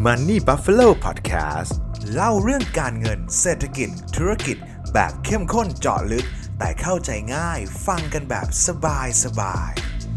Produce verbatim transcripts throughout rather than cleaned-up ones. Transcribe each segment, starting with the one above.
Money Buffalo Podcast เล่าเรื่องการเงินเศรษฐกิจธุรกิจแบบเข้มข้นเจาะลึกแต่เข้าใจง่ายฟังกันแบบสบายสบาย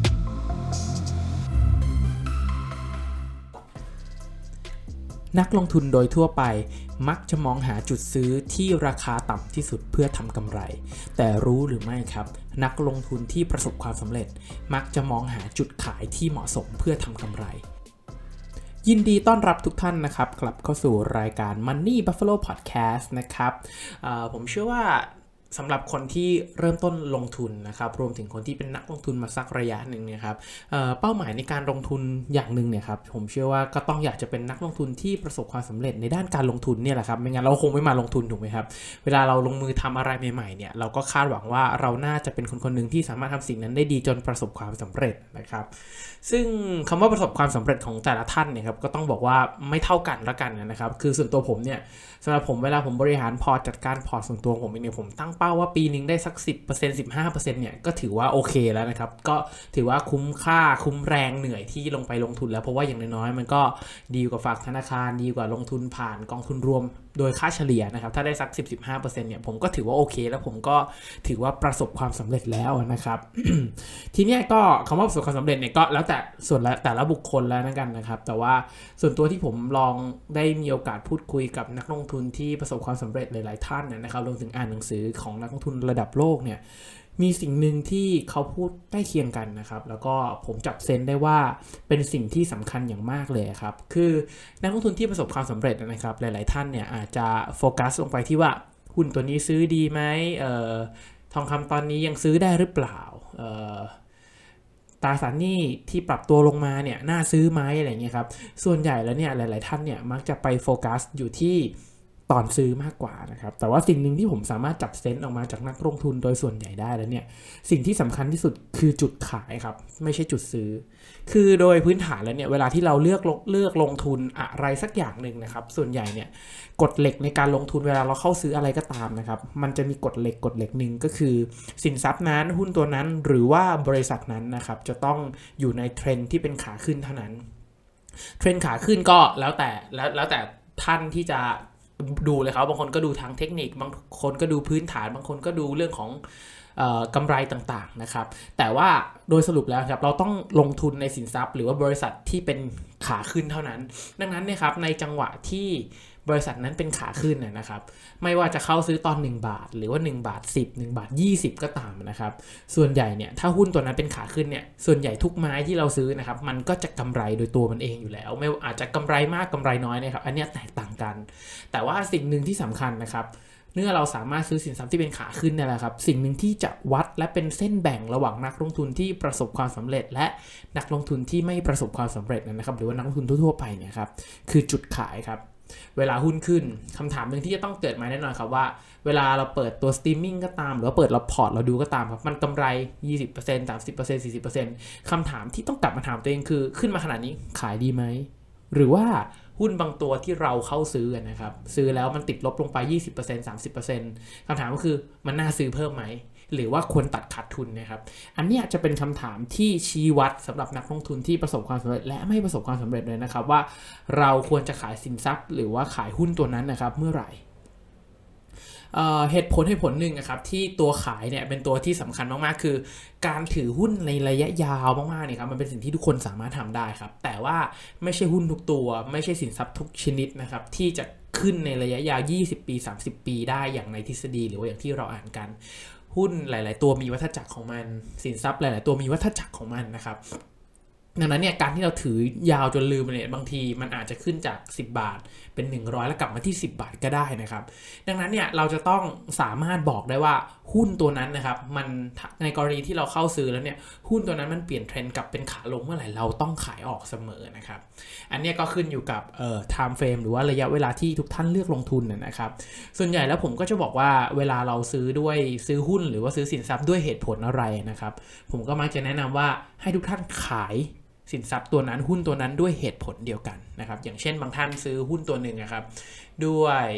นักลงทุนโดยทั่วไปมักจะมองหาจุดซื้อที่ราคาต่ำที่สุดเพื่อทำกำไรแต่รู้หรือไม่ครับนักลงทุนที่ประสบความสำเร็จมักจะมองหาจุดขายที่เหมาะสมเพื่อทำกำไรยินดีต้อนรับทุกท่านนะครับกลับเข้าสู่รายการ Money Buffalo Podcast นะครับผมเชื่อว่าสำหรับคนที่เริ่มต้นลงทุนนะครับรวมถึงคนที่เป็นนักลงทุนมาสักระยะหนึ่งเนี่ยครับเอ่อเป้าหมายในการลงทุนอย่างหนึ่งเนี่ยครับผมเชื่อว่าก็ต้องอยากจะเป็นนักลงทุนที่ประสบความสำเร็จในด้านการลงทุนเนี่ยแหละครับไม่งั้นเราคงไม่มาลงทุนถูกไหมครับเวลาเราลงมือทำอะไรใหม่ๆเนี่ยเราก็คาดหวังว่าเราน่าจะเป็นคนคนหนึ่งที่สามารถทำสิ่งนั้นได้ดีจนประสบความสำเร็จนะครับซึ่งคำว่าประสบความสำเร็จของแต่ละท่านเนี่ยครับก็ต้องบอกว่าไม่เท่ากันละกันนะครับคือส่วนตัวผมเนี่ยสำหรับผมเวลาผมบริหารพอร์ตจัดการพอร์ตส่วนตัวผมเองเนี่ยผมตั้งเป้าว่าปีนึงได้สัก สิบเปอร์เซ็นต์ สิบห้าเปอร์เซ็นต์ เนี่ยก็ถือว่าโอเคแล้วนะครับก็ถือว่าคุ้มค่าคุ้มแรงเหนื่อยที่ลงไปลงทุนแล้วเพราะว่าอย่างน้อยๆมันก็ดีกว่าฝากธนาคารดีกว่าลงทุนผ่านกองทุนรวมโดยค่าเฉลี่ยนะครับถ้าได้สัก สิบถึงสิบห้าเปอร์เซ็นต์ เนี่ยผมก็ถือว่าโอเคแล้วผมก็ถือว่าประสบความสำเร็จแล้วนะครับ ทีเนี้ยก็คำว่าประสบความสำเร็จเนี่ยก็แล้วแต่ส่วนละแต่ละบุคคลแล้วกันนะครับแต่ว่าส่วนตัวที่ผมลองได้มีโอกาสพูดคุยกับนักลงทุนที่ประสบความสำเร็จหลายๆท่านนะครับรวมถึงอ่านหนังสือของนักลงทุนระดับโลกเนี่ยมีสิ่งหนึ่งที่เขาพูดใกล้เคียงกันนะครับแล้วก็ผมจับเซนได้ว่าเป็นสิ่งที่สำคัญอย่างมากเลยครับคือนักลงทุนที่ประสบความสำเร็จนะครับหลายๆท่านเนี่ยอาจจะโฟกัสลงไปที่ว่าหุ้นตัวนี้ซื้อดีไหมเอ่อทองคำตอนนี้ยังซื้อได้หรือเปล่าเอ่อตราสารหนี้ที่ปรับตัวลงมาเนี่ยน่าซื้อไหมอะไรเงี้ยครับส่วนใหญ่แล้วเนี่ยหลายๆท่านเนี่ยมักจะไปโฟกัสอยู่ที่ตอนซื้อมากกว่านะครับแต่ว่าสิ่งหนึ่งที่ผมสามารถจับเซนส์ออกมาจากนักลงทุนโดยส่วนใหญ่ได้แล้วเนี่ยสิ่งที่สำคัญที่สุดคือจุดขายครับไม่ใช่จุดซื้อคือโดยพื้นฐานแล้วเนี่ยเวลาที่เราเลือกเลือกลงทุนอะไรสักอย่างหนึ่งนะครับส่วนใหญ่เนี่ยกฎเหล็กในการลงทุนเวลาเราเข้าซื้ออะไรก็ตามนะครับมันจะมีกฎเหล็กกฎเหล็กหนึ่งก็คือสินทรัพย์นั้นหุ้นตัวนั้นหรือว่าบริษัทนั้นนะครับจะต้องอยู่ในเทรนด์ที่เป็นขาขึ้นเท่านั้นเทรนด์ขาขึ้นก็แล้วแต่แล้วแล้วแต่ท่านที่จะดูเลยครับบางคนก็ดูทางเทคนิคบางคนก็ดูพื้นฐานบางคนก็ดูเรื่องของเอ่อกำไรต่างๆนะครับแต่ว่าโดยสรุปแล้วครับเราต้องลงทุนในสินทรัพย์หรือว่าบริษัทที่เป็นขาขึ้นเท่านั้นดังนั้นเนี่ยครับในจังหวะที่บริษัทนั้นเป็นขาขึ้นนะครับไม่ว่าจะเข้าซื้อตอนหนึ่งบาทหรือว่าหนึ่งบาทสิบ หนึ่งบาทยี่สิบก็ตามนะครับส่วนใหญ่เนี่ยถ้าหุ้นตัวนั้นเป็นขาขึ้นเนี่ยส่วนใหญ่ทุกไม้ที่เราซื้อนะครับมันก็จะกำไรโดยตัวมันเองอยู่แล้วไม่อาจจะกำไรมากกำไรน้อยนะครับอันนี้แตกต่างกันแต่ว่าสิ่งหนึ่งที่สำคัญนะครับเมื่อเราสามารถซื้อสินทรัพย์ที่เป็นขาขึ้นนี่แหละครับสิ่งหนึ่งที่จะวัดและเป็นเส้นแบ่งระหว่างนักลงทุนที่ประสบความสำเร็จและนักลงทุนที่ไม่ประสบความสำเร็จนะครับหรือว่านักลงทุนทั่วๆไปเนี่ยครับคือจุดขายครับเวลาหุ้นขึ้นคำถามหนึ่งที่จะต้องเกิดมาแน่นอนครับว่าเวลาเราเปิดตัวสตรีมมิ่งก็ตามหรือว่าเปิดเราพอร์ตเราดูก็ตามครับมันกำไร ยี่สิบเปอร์เซ็นต์ สามสิบเปอร์เซ็นต์ สี่สิบเปอร์เซ็นต์ คำถามที่ต้องกลับมาถามตัวเองคือขึ้นมาขนาดนี้ขายดีไหมหรือว่าหุ้นบางตัวที่เราเข้าซื้อนะครับซื้อแล้วมันติดลบลงไป ยี่สิบเปอร์เซ็นต์ สามสิบเปอร์เซ็นต์ คำถามก็คือมันน่าซื้อเพิ่มไหมหรือว่าควรตัดขาดทุนนะครับอันนี้จะเป็นคำถามที่ชี้วัดสำหรับนักลงทุนที่ประสบความสำเร็จและไม่ประสบความสำเร็จเลยนะครับว่าเราควรจะขายสินทรัพย์หรือว่าขายหุ้นตัวนั้นนะครับเมื่อไหร่เอ่อเหตุผลเหตุผลหนึ่งนะครับที่ตัวขายเนี่ยเป็นตัวที่สำคัญมากๆคือการถือหุ้นในระยะยาวมากๆเนี่ยครับมันเป็นสิ่งที่ทุกคนสามารถทำได้ครับแต่ว่าไม่ใช่หุ้นทุกตัวไม่ใช่สินทรัพย์ทุกชนิดนะครับที่จะขึ้นในระยะยาวยี่สิบปีสามสิบปีได้อย่างในทฤษฎีหรือว่าอย่างที่เราอ่านกันหุ้นหลายๆตัวมีวัฏจักรของมันสินทรัพย์หลายๆตัวมีวัฏจักรของมันนะครับดังนั้นเนี่ยการที่เราถือยาวจนลืมเนี่ยบางทีมันอาจจะขึ้นจากสิบบาทเป็นหนึ่งร้อยแล้วกลับมาที่สิบบาทก็ได้นะครับดังนั้นเนี่ยเราจะต้องสามารถบอกได้ว่าหุ้นตัวนั้นนะครับมันในกรณีที่เราเข้าซื้อแล้วเนี่ยหุ้นตัวนั้นมันเปลี่ยนเทรนด์กลับเป็นขาลงเมื่อไหร่เราต้องขายออกเสมอนะครับอันนี้ก็ขึ้นอยู่กับเอ่อ time frame หรือว่าระยะเวลาที่ทุกท่านเลือกลงทุนนะครับส่วนใหญ่แล้วผมก็จะบอกว่าเวลาเราซื้อด้วยซื้อหุ้นหรือว่าซื้อสินทรัพย์ด้วยเหตุผลอะไรนะครับผมก็มักจะแนะนำว่าให้ทุกท่านขายสินทรัพย์ตัวนั้นหุ้นตัวนั้นด้วยเหตุผลเดียวกันนะครับอย่างเช่นบางท่านซื้อหุ้นตัวหนึ่งนะครับด้วยเห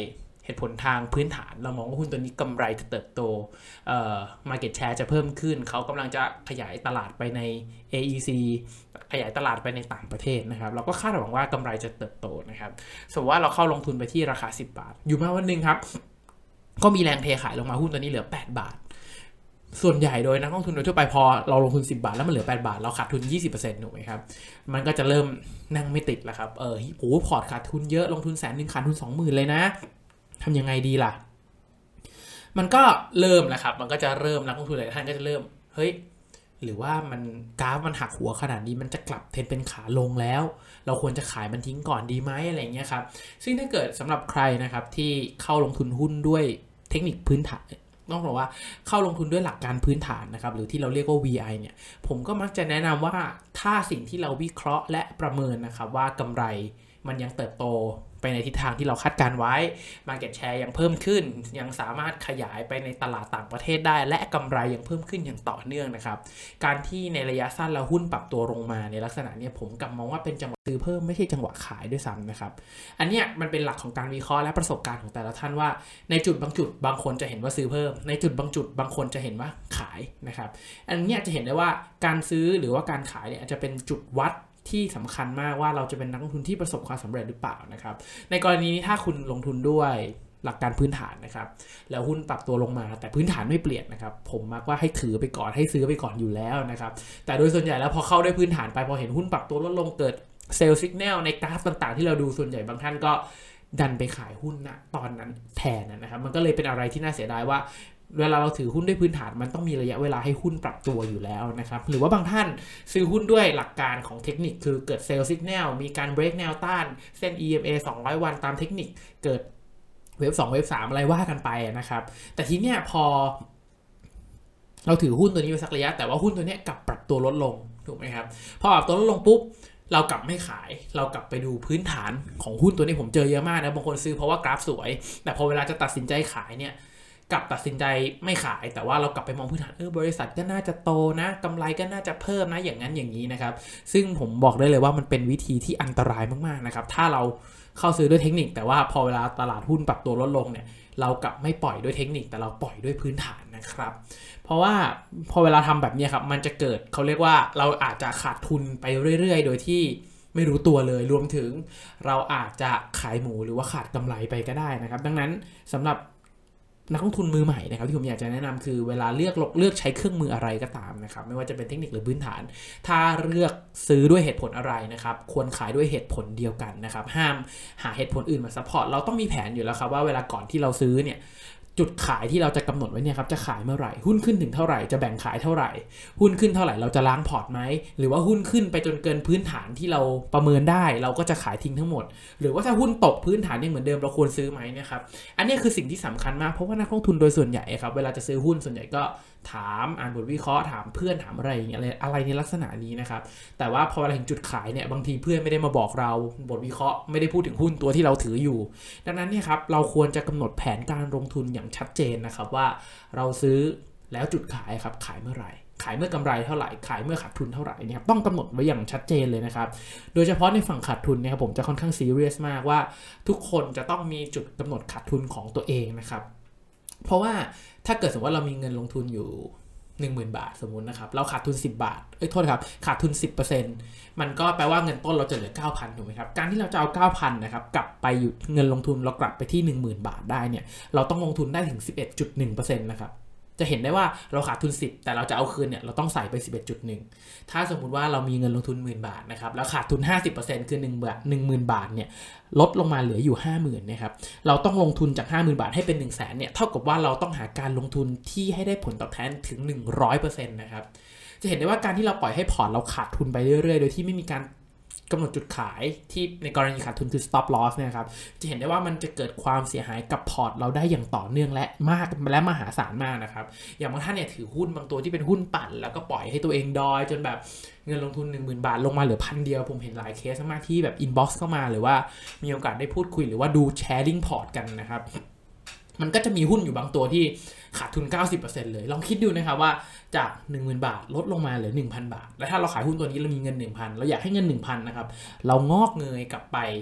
ตุผลทางพื้นฐานเรามองว่าหุ้นตัวนี้กำไรจะเติบโตเอ่อ market share จะเพิ่มขึ้นเขากำลังจะขยายตลาดไปใน เอ อี ซี ขยายตลาดไปในต่างประเทศนะครับเราก็คาดหวังว่ากำไรจะเติบโตนะครับสมมติว่าเราเข้าลงทุนไปที่ราคาสิบบาทอยู่มาวันนึงครับก็มีแรงเทขายลงมาหุ้นตัวนี้เหลือแปดบาทส่วนใหญ่โดยนักลงทุนโดยทั่วไปพอเราลงทุนสิบบาทแล้วมันเหลือแปดบาทเราขาดทุน ยี่สิบเปอร์เซ็นต์ ถูกไหมครับมันก็จะเริ่มนั่งไม่ติดแล้วครับเออโหพอร์ตขาดทุนเยอะลงทุนแสนนึงขาดทุน สองหมื่น เลยนะทำยังไงดีล่ะมันก็เริ่มแล้วครับมันก็จะเริ่มนักลงทุนหลายท่านก็จะเริ่มเฮ้ยหรือว่ามันกราฟมันหักหัวขนาดนี้มันจะกลับเทรนเป็นขาลงแล้วเราควรจะขายมันทิ้งก่อนดีไหมอะไรเงี้ยครับซึ่งถ้าเกิดสำหรับใครนะครับที่เข้าลงทุนหุ้นด้วยเทคนิคพื้นฐานต้องบอกว่าเข้าลงทุนด้วยหลักการพื้นฐานนะครับหรือที่เราเรียกว่า วี ไอ เนี่ยผมก็มักจะแนะนำว่าถ้าสิ่งที่เราวิเคราะห์และประเมินนะครับว่ากำไรมันยังเติบโตไปในทิศทางที่เราคาดการไว้ market share ยังเพิ่มขึ้นยังสามารถขยายไปในตลาดต่างประเทศได้และกำไรยังเพิ่มขึ้นอย่างต่อเนื่องนะครับการที่ในระยะสั้นเราหุ้นปรับตัวลงมาในลักษณะนี้ผมกลับมองว่าเป็นจังหวะซื้อเพิ่มไม่ใช่จังหวะขายด้วยซ้ำนะครับอันเนี้ยมันเป็นหลักของการวิเคราะห์และประสบการณ์ของแต่ละท่านว่าในจุดบางจุดบางคนจะเห็นว่าซื้อเพิ่มในจุดบางจุดบางคนจะเห็นว่าขายนะครับอันเนี้ยจะเห็นได้ว่าการซื้อหรือว่าการขายเนี่ยอาจจะเป็นจุดวัดที่สำคัญมากว่าเราจะเป็นนักลงทุนที่ประสบความสำเร็จหรือเปล่านะครับในกรณีนี้ถ้าคุณลงทุนด้วยหลักการพื้นฐานนะครับแล้วหุ้นปรับตัวลงมาแต่พื้นฐานไม่เปลี่ยนนะครับผมมักว่าให้ถือไปก่อนให้ซื้อไปก่อนอยู่แล้วนะครับแต่โดยส่วนใหญ่แล้วพอเข้าได้พื้นฐานไปพอเห็นหุ้นปรับตัวลดลงเกิดเซลล์สัญญาณในกราฟต่างๆที่เราดูส่วนใหญ่บางท่านก็ดันไปขายหุ้นณตอนนั้นแทนนะครับมันก็เลยเป็นอะไรที่น่าเสียดายว่าเวลาเราถือหุ้นด้วยพื้นฐานมันต้องมีระยะเวลาให้หุ้นปรับตัวอยู่แล้วนะครับหรือว่าบางท่านซื้อหุ้นด้วยหลักการของเทคนิคคือเกิดเซลล์สัญญาณมีการเบรกแนวต้านเส้น อี เอ็ม เอ สองร้อยวันตามเทคนิคเกิดเวฟสองเวฟสามอะไรว่ากันไปนะครับแต่ทีเนี้ยพอเราถือหุ้นตัวนี้ไปสักระยะแต่ว่าหุ้นตัวเนี้ยกลับปรับตัวลดลงถูกไหมครับพอปรับตัวลดลงปุ๊บเรากลับไม่ขายเรากลับไปดูพื้นฐานของหุ้นตัวนี้ผมเจอเยอะมากนะบางคนซื้อเพราะว่ากราฟสวยแต่พอเวลาจะตัดสินใจขายเนี่ยกลับตัดสินใจไม่ขายแต่ว่าเรากลับไปมองพื้นฐานเออบริษัทก็น่าจะโตนะกำไรก็น่าจะเพิ่มนะอย่างนั้นอย่างนี้นะครับซึ่งผมบอกได้เลยว่ามันเป็นวิธีที่อันตรายมากๆนะครับถ้าเราเข้าซื้อด้วยเทคนิคแต่ว่าพอเวลาตลาดหุ้นปรับตัวลดลงเนี่ยเรากลับไม่ปล่อยด้วยเทคนิคแต่เราปล่อยด้วยพื้นฐานนะครับเพราะว่าพอเวลาทำแบบนี้ครับมันจะเกิดเขาเรียกว่าเราอาจจะขาดทุนไปเรื่อยๆโดยที่ไม่รู้ตัวเลยรวมถึงเราอาจจะขายหมูหรือว่าขาดกำไรไปก็ได้นะครับดังนั้นสำหรับนักลงทุนมือใหม่นะครับที่ผมอยากจะแนะนำคือเวลาเลือกเลือกใช้เครื่องมืออะไรก็ตามนะครับไม่ว่าจะเป็นเทคนิคหรือพื้นฐานถ้าเลือกซื้อด้วยเหตุผลอะไรนะครับควรขายด้วยเหตุผลเดียวกันนะครับห้ามหาเหตุผลอื่นมาซัพพอร์ตเราต้องมีแผนอยู่แล้วครับว่าเวลาก่อนที่เราซื้อเนี่ยจุดขายที่เราจะกำหนดไว้เนี่ยครับจะขายเมื่อไหร่หุ้นขึ้นถึงเท่าไหร่จะแบ่งขายเท่าไหร่หุ้นขึ้นเท่าไหร่เราจะล้างพอร์ตไหมหรือว่าหุ้นขึ้นไปจนเกินพื้นฐานที่เราประเมินได้เราก็จะขายทิ้งทั้งหมดหรือว่าถ้าหุ้นตกพื้นฐานยังเหมือนเดิมเราควรซื้อไหมนะครับอันนี้คือสิ่งที่สำคัญมากเพราะว่านักลงทุนโดยส่วนใหญ่ครับเวลาจะซื้อหุ้นส่วนใหญ่ก็ถามอ่านบทวิเคราะห์ถามเพื่อนถามอะไรอย่างเงี้ยอะไรในลักษณะนี้นะครับแต่ว่าพอเวลาถึงจุดขายเนี่ยบางทีเพื่อนไม่ได้มาบอกเราบทวิเคราะห์ไม่ได้พูดถึงหุ้นตัวที่เราถืออยู่ดังนั้นเนี่ยครับเราควรจะกำหนดแผนการลงทุนอย่างชัดเจนนะครับว่าเราซื้อแล้วจุดขายครับขายเมื่อไหร่ขายเมื่อกำไรเท่าไหร่ขายเมื่อขาดทุนเท่าไหร่เนี่ยครับต้องกำหนดไว้อย่างชัดเจนเลยนะครับโดยเฉพาะในฝั่งขาดทุนเนี่ยครับผมจะค่อนข้างซีเรียสมากว่าทุกคนจะต้องมีจุดกำหนดขาดทุนของตัวเองนะครับเพราะว่าถ้าเกิดสมมติว่าเรามีเงินลงทุนอยู่ หนึ่งหมื่น บาทสมมุตินะครับเราขาดทุนสิบบาทเอ้ยโทษครับขาดทุน สิบเปอร์เซ็นต์ มันก็แปลว่าเงินต้นเราจะเหลือ เก้าพัน ถูกไหมครับการที่เราจะเอา เก้าพัน นะครับกลับไปอยู่เงินลงทุนเรากลับไปที่ หนึ่งหมื่น บาทได้เนี่ยเราต้องลงทุนได้ถึง สิบเอ็ดจุดหนึ่งเปอร์เซ็นต์ นะครับจะเห็นได้ว่าเราขาดทุนสิบแต่เราจะเอาคืนเนี่ยเราต้องใส่ไป สิบเอ็ดจุดหนึ่ง ถ้าสมมุติว่าเรามีเงินลงทุน หนึ่งหมื่น บาทนะครับแล้วขาดทุน ห้าสิบเปอร์เซ็นต์ คือหนึ่งบาท หนึ่งหมื่น บาทเนี่ยลดลงมาเหลืออยู่ ห้าหมื่น นะครับเราต้องลงทุนจาก ห้าหมื่น บาทให้เป็น หนึ่งแสน เนี่ยเท่ากับว่าเราต้องหาการลงทุนที่ให้ได้ผลตอบแทนถึง หนึ่งร้อยเปอร์เซ็นต์ นะครับจะเห็นได้ว่าการที่เราปล่อยให้พอร์ตเราขาดทุนไปเรื่อยๆโดยที่ไม่มีการกำหนดจุดขายที่ในกรณีขาดทุนคือ stop loss เนี่ยครับจะเห็นได้ว่ามันจะเกิดความเสียหายกับพอร์ตเราได้อย่างต่อเนื่องและมากและมหาศาลมากนะครับอย่างบางท่านเนี่ยถือหุ้นบางตัวที่เป็นหุ้นปั่นแล้วก็ปล่อยให้ตัวเองดอยจนแบบเงินลงทุน หนึ่งหมื่น บาทลงมาเหลือพันเดียวผมเห็นหลายเคสมากที่แบบ inbox เข้ามาหรือว่ามีโอกาสได้พูดคุยหรือว่าดู sharing port กันนะครับมันก็จะมีหุ้นอยู่บางตัวที่ขาดทุน เก้าสิบเปอร์เซ็นต์ เลยลองคิดดูนะครับว่าจาก หนึ่งหมื่น บาทลดลงมาเหลือ หนึ่งพัน บาทแล้วถ้าเราขายหุ้นตัวนี้เรามีเงิน หนึ่งพัน เราอยากให้เงิน หนึ่งพัน นะครับเรางอกเงยกลับไป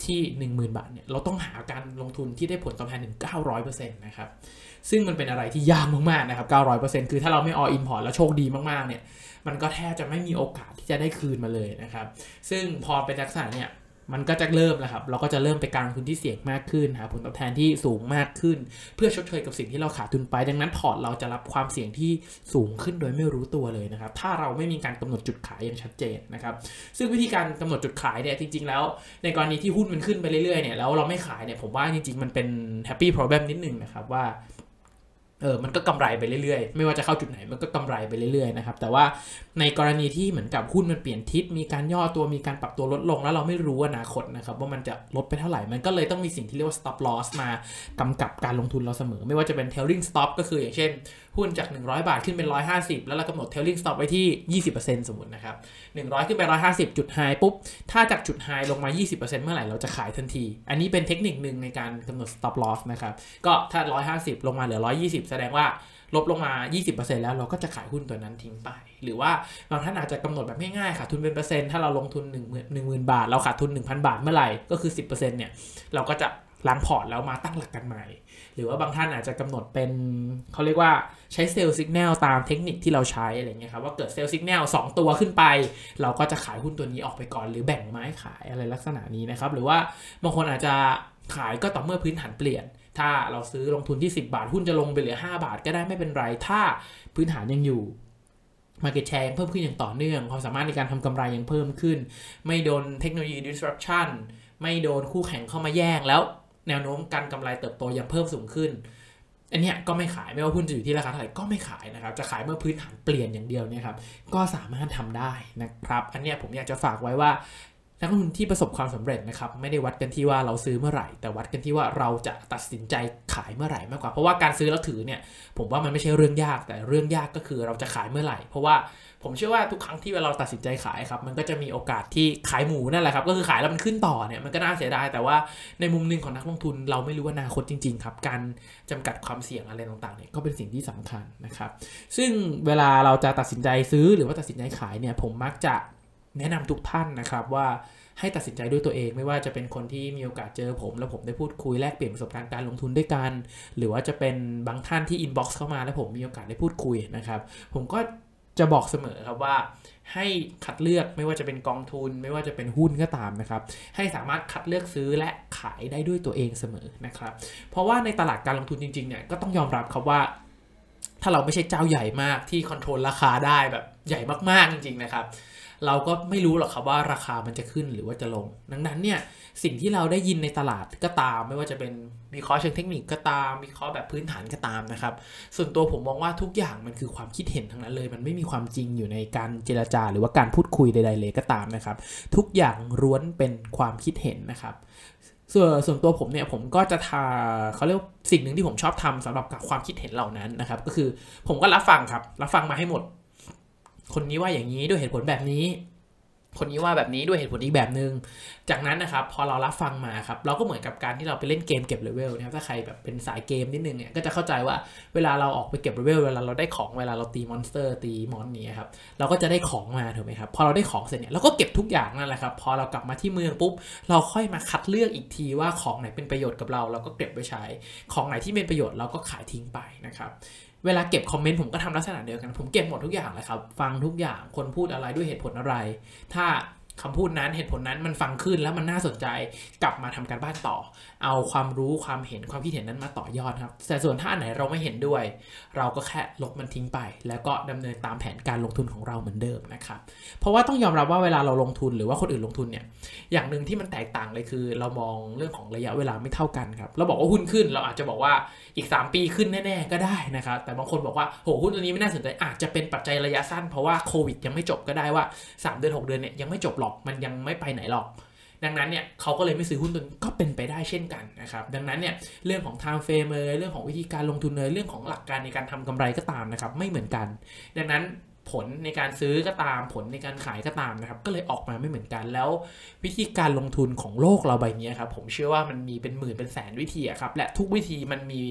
ที่ หนึ่งหมื่น บาทเนี่ยเราต้องหาการลงทุนที่ได้ผลตอบแทนถึง เก้าร้อยเปอร์เซ็นต์ นะครับซึ่งมันเป็นอะไรที่ยากมากๆนะครับ เก้าร้อยเปอร์เซ็นต์ คือถ้าเราไม่ all in พอร์ตแล้วโชคดีมากๆเนี่ยมันก็แทบจะไม่มีโอกาสที่จะได้คืนมาเลยนะครับซึ่งพอเป็นลักษณะเนี่ยมันก็จะเริ่มแล้วครับเราก็จะเริ่มไปการลงทุนที่เสี่ยงมากขึ้นหาผลตอบแทนที่สูงมากขึ้นเพื่อชดเชยกับสิ่งที่เราขาดทุนไปดังนั้นพอร์ตเราจะรับความเสี่ยงที่สูงขึ้นโดยไม่รู้ตัวเลยนะครับถ้าเราไม่มีการกำหนดจุดขายอย่างชัดเจนนะครับซึ่งวิธีการกำหนดจุดขายเนี่ยจริงๆแล้วในกรณีที่หุ้นมันขึ้นไปเรื่อยๆเนี่ยแล้วเราไม่ขายเนี่ยผมว่าจริงๆมันเป็น happy problem นิดนึงนะครับว่าเออมันก็กำไรไปเรื่อยๆไม่ว่าจะเข้าจุดไหนมันก็กำไรไปเรื่อยๆนะครับแต่ว่าในกรณีที่เหมือนกับหุ้นมันเปลี่ยนทิศมีการย่อตัวมีการปรับตัวลดลงแล้วเราไม่รู้อนาคตนะครับว่ามันจะลดไปเท่าไหร่มันก็เลยต้องมีสิ่งที่เรียกว่า stop loss มากำกับการลงทุนเราเสมอไม่ว่าจะเป็น trailing stop ก็คืออย่างเช่นหุ้นจากหนึ่งร้อยบาทขึ้นเป็นหนึ่งร้อยห้าสิบแล้วเรากำหนด trailing stop ไว้ที่ ยี่สิบเปอร์เซ็นต์ สมมุตินะครับหนึ่งร้อยขึ้นไปหนึ่งร้อยห้าสิบจุด high ปุ๊บถ้าจากจุด high ลงมา ยี่สิบเปอร์เซ็นต์ เมื่อไหร่เราจะขายทันทีอันนี้เป็นเทคนิคนึงในการกำหนด stop loss นะครับก็ถ้าหนึ่งร้อยห้าสิบลงมาเหลือหนึ่งร้อยยี่สิบแสดงว่าลบลงมา ยี่สิบเปอร์เซ็นต์ แล้วเราก็จะขายหุ้นตัวนั้นทิ้งไปหรือว่าบางท่านอาจจะกำหนดแบบง่ายๆขาดทุนเป็นเปอร์เซ็นต์ถ้าเราลงทุนหนึ่งหมื่นบาทเราขาดทุน หนึ่งพัน บาทเมื่อไหร่ก็คือ สิบเปอร์เซ็นต์ เนี่ยเราก็จะล้างพอร์ตแล้วมาตั้งหลักกันใหม่หรือว่าบางท่านอาจจะกำหนดเป็นเขาเรียกว่าใช้เซลล์สัญญาณตามเทคนิคที่เราใช้อะไรเงี้ยครับว่าเกิดเซลล์สัญญาณสองตัวขึ้นไปเราก็จะขายหุ้นตัวนี้ออกไปก่อนหรือแบ่งไม้ขายอะไรลักษณะนี้นะครับหรือว่าบางคนอาจจะขายก็ต่อเมื่อพื้นฐานเปลี่ยนถ้าเราซื้อลงทุนที่สิบบาทหุ้นจะลงไปเหลือห้าบาทก็ได้ไม่เป็นไรถ้าพื้นฐานยังอยู่ market share ยังเพิ่มขึ้นอย่างต่อเนื่องความสามารถในการทำกำไรยังเพิ่มขึ้นไม่โดนเทคโนโลยี disruption ไม่โดนคู่แข่งเข้ามาแย่งแล้วแนวโน้มการกำไรเติบโตยังเพิ่มสูงขึ้นอันเนี้ยก็ไม่ขายไม่ว่าหุ้นจะอยู่ที่ราคาเท่าไหร่ก็ไม่ขายนะครับจะขายเมื่อพื้นฐานเปลี่ยนอย่างเดียวเนี่ยครับก็สามารถทำได้นะครับอันเนี้ยผมอยากจะฝากไว้ว่านักลงทุนที่ประสบความสำเร็จนะครับไม่ได้วัดกันที่ว่าเราซื้อเมื่อไหร่แต่วัดกันที่ว่าเราจะตัดสินใจขายเมื่อไหร่มากกว่าเพราะว่าการซื้อแล้วถือเนี่ยผมว่ามันไม่ใช่เรื่องยากแต่เรื่องยากก็คือเราจะขายเมื่อไหร่เพราะว่าผมเชื่อว่าทุกครั้งที่เราตัดสินใจขายครับมันก็จะมีโอกาสที่ขายหมูนั่นแหละครับก็คือขายแล้วมันขึ้นต่อเนี่ยมันก็น่าเสียดายแต่ว่าในมุมนึงของนักลงทุนเราไม่รู้อนาคตจริงๆครับการจำกัดความเสี่ยงอะไรต่างๆเนี่ยก็เป็นสิ่งที่สำคัญนะครับซึ่งเวลาเราจะตัดสินใจซื้อหรือว่าตัดสินใจขายเนี่ยผมมักจะแนะนำทุกท่านนะครับว่าให้ตัดสินใจด้วยตัวเองไม่ว่าจะเป็นคนที่มีโอกาสเจอผมแล้วผมได้พูดคุยแลกเปลี่ยนประสบการณ์การลงทุนด้วยกันหรือว่าจะเป็นบางท่านที่อินบ็อกซ์เข้ามาแล้วผมมีโอกาสได้พูดคุยนะครับผมก็จะบอกเสมอครับว่าให้คัดเลือกไม่ว่าจะเป็นกองทุนไม่ว่าจะเป็นหุ้นก็ตามนะครับให้สามารถคัดเลือกซื้อและขายได้ด้วยตัวเองเสมอนะครับเพราะว่าในตลาดการลงทุนจริงๆเนี่ยก็ต้องยอมรับครับว่าถ้าเราไม่ใช่เจ้าใหญ่มากที่คอนโทรลราคาได้แบบใหญ่มากๆจริงๆนะครับเราก็ไม่รู้หรอกครับว่าราคามันจะขึ้นหรือว่าจะลงดังนั้นเนี่ยสิ่งที่เราได้ยินในตลาดก็ตามไม่ว่าจะเป็นวิเคราะห์เชิงเทคนิคก็ตามวิเคราะห์แบบพื้นฐานก็ตามนะครับส่วนตัวผมมองว่าทุกอย่างมันคือความคิดเห็นทั้งนั้นเลยมันไม่มีความจริงอยู่ในการเจรจาหรือว่าการพูดคุยใดๆเลยก็ตามนะครับทุกอย่างล้วนเป็นความคิดเห็นนะครับส่วนส่วนตัวผมเนี่ยผมก็จะทาเขาเรียกสิ่งหนึ่งที่ผมชอบทำสำหรับความคิดเห็นเหล่านั้นนะครับก็คือผมก็รับฟังครับรับฟังมาให้หมดคนนี้ว่าอย่างนี้ด้วยเหตุผลแบบนี้คนนี้ว่าแบบนี้ด้วยเหตุผลอีกแบบนึงจากนั้นนะครับพอเรารับฟังมาครับเราก็เหมือนกับการที่เราไปเล่นเกมเก็บเลเวลนะครับถ้าใครแบบเป็นสายเกมนิดนึงเนี่ยก็จะเข้าใจว่าเวลาเราออกไปเก็บเลเวลเวลาเราได้ของเวลาเราตีมอนสเตอร์ตีมอนนี้ครับเราก็จะได้ของมาถูกไหมครับพอเราได้ของเสร็จเนี่ยเราก็เก็บทุกอย่างนั่นแหละครับพอเรากลับมาที่เมืองปุ๊บเราค่อยมาคัดเลือกอีกทีว่าของไหนเป็นประโยชน์กับเราเราก็เก็บไว้ใช้ของไหนที่เป็นประโยชน์เราก็ขายทิ้งไปนะครับเวลาเก็บคอมเมนต์ผมก็ทำลักษณะเดียวกันผมเก็บหมดทุกอย่างเลยครับฟังทุกอย่างคนพูดอะไรด้วยเหตุผลอะไรถ้าคำพูดนั้นเหตุผลนั้นมันฟังขึ้นแล้วมันน่าสนใจกลับมาทำการบ้านต่อเอาความรู้ความเห็นความคิดเห็นนั้นมาต่อยอดครับแต่ส่วนถ้าอันไหนเราไม่เห็นด้วยเราก็แค่ลบมันทิ้งไปแล้วก็ดำเนินตามแผนการลงทุนของเราเหมือนเดิมนะครับเพราะว่าต้องยอมรับว่าเวลาเราลงทุนหรือว่าคนอื่นลงทุนเนี่ยอย่างนึงที่มันแตกต่างเลยคือเรามองเรื่องของระยะเวลาไม่เท่ากันครับเราบอกว่าหุ้นขึ้นเราอาจจะบอกว่าอีกสามปีขึ้นแน่ๆก็ได้นะครับแต่บางคนบอกว่าโหหุ้นตัวนี้ไม่น่าสนใจอาจจะเป็นปัจจัยระยะสั้นเพราะว่าโควิดยังไม่จบก็ได้ว่าสามเดือนหกเดือนเนี่ยยังไม่จบหรอกมันยังไม่ไปไหนหรอกดังนั้นเนี่ยเขาก็เลยไม่ซื้อหุ้นตัวนี้ก็เป็นไปได้เช่นกันนะครับดังนั้นเนี่ยเรื่องของ time frame เลยเรื่องของวิธีการลงทุนเลยเรื่องของหลักการในการทำกำไรก็ตามนะครับไม่เหมือนกันดังนั้นผลในการซื้อก็ตามผลในการขายก็ตามนะครับก็เลยออกมาไม่เหมือนกันแล้ววิธีการลงทุนของโลกเราใบนี้ครับผมเชื่อว่ามันมีเป็นหมื่นเป็นแสนวิธีครับและทุกวิธีมันมี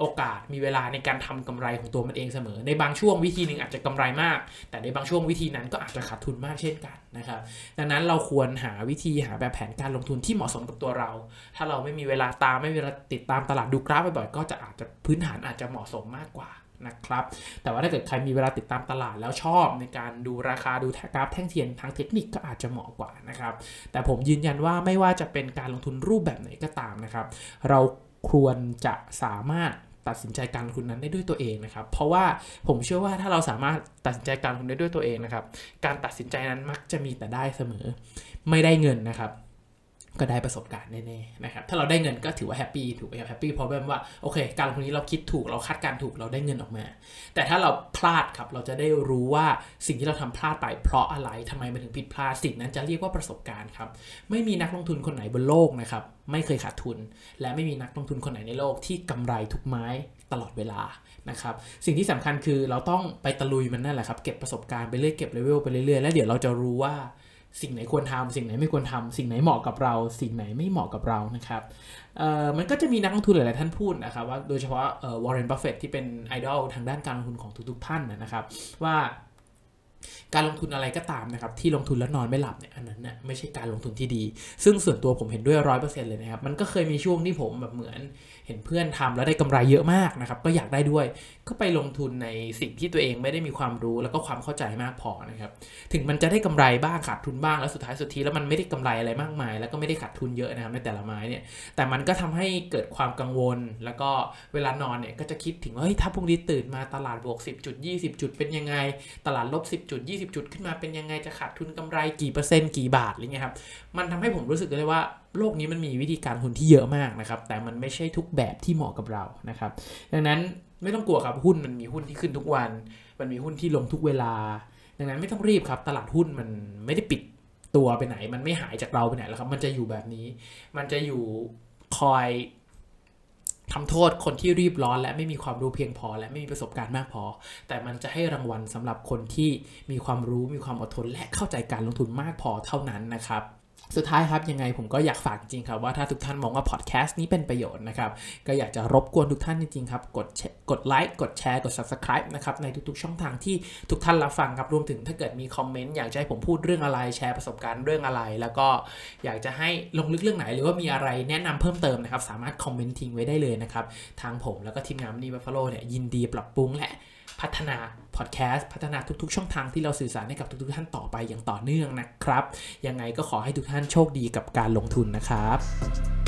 โอกาสมีเวลาในการทำกำไรของตัวมันเองเสมอในบางช่วงวิธีนึงอาจจะกำไรมากแต่ในบางช่วงวิธีนั้นก็อาจจะขาดทุนมากเช่นกันนะครับดังนั้นเราควรหาวิธีหาแบบแผนการลงทุนที่เหมาะสมกับตัวเราถ้าเราไม่มีเวลาตามไม่มีเวลาติดตามตลาดดูกราฟบ่อยๆก็จะอาจจะพื้นฐานอาจจะเหมาะสมมากกว่านะครับแต่ว่าถ้าเกิดใครมีเวลาติดตามตลาดแล้วชอบในการดูราคาดูกราฟแท่งเทียนทางเทคนิคก็อาจจะเหมาะกว่านะครับแต่ผมยืนยันว่าไม่ว่าจะเป็นการลงทุนรูปแบบไหนก็ตามนะครับเราควรจะสามารถตัดสินใจการลงทุนนั้นได้ด้วยตัวเองนะครับเพราะว่าผมเชื่อว่าถ้าเราสามารถตัดสินใจการลงทุนได้ด้วยตัวเองนะครับการตัดสินใจนั้นมักจะมีแต่ได้เสมอไม่ได้เงินนะครับก็ได้ประสบการณ์แน่ๆนะครับถ้าเราได้เงินก็ถือว่าแฮปปี้ถูกไหมครับแฮปปี้เพราะว่าโอเคการลงทุนนี้เราคิดถูกเราคาดการถูกเราได้เงินออกมาแต่ถ้าเราพลาดครับเราจะได้รู้ว่าสิ่งที่เราทำพลาดไปเพราะอะไรทำไมมันถึงผิดพลาดสิ่งนั้นจะเรียกว่าประสบการณ์ครับไม่มีนักลงทุนคนไหนบนโลกนะครับไม่เคยขาดทุนและไม่มีนักลงทุนคนไหนในโลกที่กำไรทุกไม้ตลอดเวลานะครับสิ่งที่สำคัญคือเราต้องไปตะลุยมันนั่นแหละครับเก็บประสบการณ์ไปเรื่อยเก็บเลเวลไปเรื่อยๆแล้วเดี๋ยวเราจะรู้ว่าสิ่งไหนควรทำสิ่งไหนไม่ควรทำสิ่งไหนเหมาะกับเราสิ่งไหนไม่เหมาะกับเรานะครับเอ่อมันก็จะมีนักลงทุนหลายๆท่านพูดนะครับว่าโดยเฉพาะเอ่อวอร์เรน บัฟเฟตต์ที่เป็นไอดอลทางด้านการลงทุนของทุกๆท่านนะครับว่าการลงทุนอะไรก็ตามนะครับที่ลงทุนแล้วนอนไม่หลับเนี่ยอันนั้นน่ะไม่ใช่การลงทุนที่ดีซึ่งส่วนตัวผมเห็นด้วย ร้อยเปอร์เซ็นต์ เลยนะครับมันก็เคยมีช่วงที่ผมแบบเหมือนเห็นเพื่อนทำแล้วได้กำไรเยอะมากนะครับก็อยากได้ด้วยก็ไปลงทุนในสิ่งที่ตัวเองไม่ได้มีความรู้แล้วก็ความเข้าใจมากพอนะครับถึงมันจะได้กำไรบ้างขาดทุนบ้างแล้วสุดท้ายสุดทีแล้วมันไม่ได้กำไรอะไรมากมายแล้วก็ไม่ได้ขาดทุนเยอะนะครับในแต่ละไม้เนี่ยแต่มันก็ทำให้เกิดความกังวลแล้วก็เวลานอนเนี่ยก็จะคิดถึงว่าเฮ้ยถ้าพรุ่งนี้ตื่นมาตลาดบวกสิบจุดยี่สิบจุดเป็นยังไงตลาดลบสิบจุดยี่สิบจุดขึ้นมาเป็นยังไงจะขาดทุนกำไรกี่เปอร์เซ็นต์กี่บาทอะไรเงี้ยครับมันทำให้ผมรู้สึกเลยว่าโลกนี้มันมีวิธีการลงทุนที่เยอะมากนะครับแต่มันไม่ใช่ทุกแบบที่เหมาะกับเรานะครับดังนั้นไม่ต้องกลัวครับหุ้นมันมีหุ้นที่ขึ้นทุกวันมันมีหุ้นที่ลงทุกเวลาดังนั้นไม่ต้องรีบครับตลาดหุ้นมันไม่ได้ปิดตัวไปไหนมันไม่หายจากเราไปไหนแล้วครับมันจะอยู่แบบนี้มันจะอยู่คอยทำโทษคนที่รีบร้อนและไม่มีความรู้เพียงพอและไม่มีประสบการณ์มากพอแต่มันจะให้รางวัลสำหรับคนที่มีความรู้มีความอดทนและเข้าใจการลงทุนมากพอเท่านั้นนะครับสุดท้ายครับยังไงผมก็อยากฝากจริงครับว่าถ้าทุกท่านมองว่าพอดแคสต์นี้เป็นประโยชน์นะครับก็อยากจะรบกวนทุกท่านจริงๆครับกดกดไลค์กดแชร์กด ซับสไครบ์ นะครับในทุกๆช่องทางที่ทุกท่านรับฟังครับรวมถึงถ้าเกิดมีคอมเมนต์อยากจะให้ผมพูดเรื่องอะไรแชร์ประสบการณ์เรื่องอะไรแล้วก็อยากจะให้ลงลึกเรื่องไหนหรือว่ามีอะไรแนะนำเพิ่มเติมนะครับสามารถคอมเมนต์ทิ้งไว้ได้เลยนะครับทางผมแล้วก็ทีมงาน Money Buffalo เนี่ยยินดีปรับปรุงและพัฒนาพอดแคสต์พัฒนาทุกๆช่องทางที่เราสื่อสารให้กับทุกๆท่านต่อไปอย่างต่อเนื่องนะครับยังไงก็ขอให้ทุกท่านโชคดีกับการลงทุนนะครับ